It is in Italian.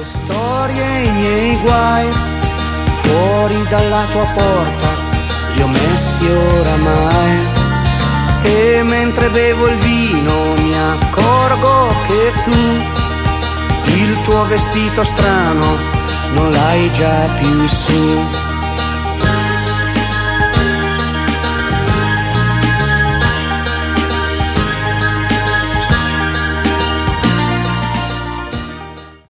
storie e i miei guai, fuori dalla tua porta li ho messi oramai. E mentre bevo il vino mi accorgo che tu il tuo vestito strano non l'hai già più su.